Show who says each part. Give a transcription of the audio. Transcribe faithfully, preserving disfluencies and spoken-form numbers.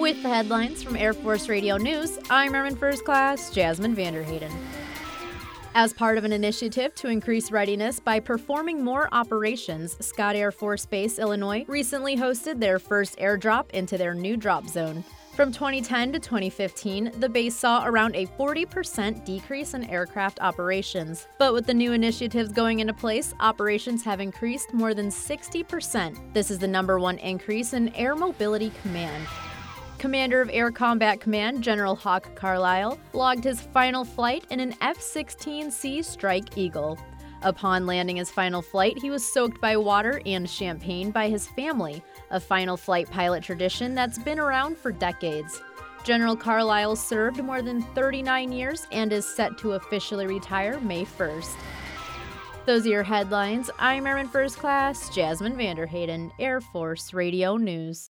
Speaker 1: With the headlines from Air Force Radio News, I'm Airman First Class Jasmine Vanderheyden. As part of an initiative to increase readiness by performing more operations, Scott Air Force Base, Illinois, recently hosted their first airdrop into their new drop zone. From twenty ten to twenty fifteen, the base saw around a forty percent decrease in aircraft operations. But with the new initiatives going into place, operations have increased more than sixty percent. This is the number one increase in Air Mobility Command. Commander of Air Combat Command, General Hawk Carlisle, logged his final flight in an F sixteen C Strike Eagle. Upon landing his final flight, he was soaked by water and champagne by his family, a final flight pilot tradition that's been around for decades. General Carlisle served more than thirty-nine years and is set to officially retire May first. Those are your headlines. I'm Airman First Class Jasmine Vanderheyden, Air Force Radio News.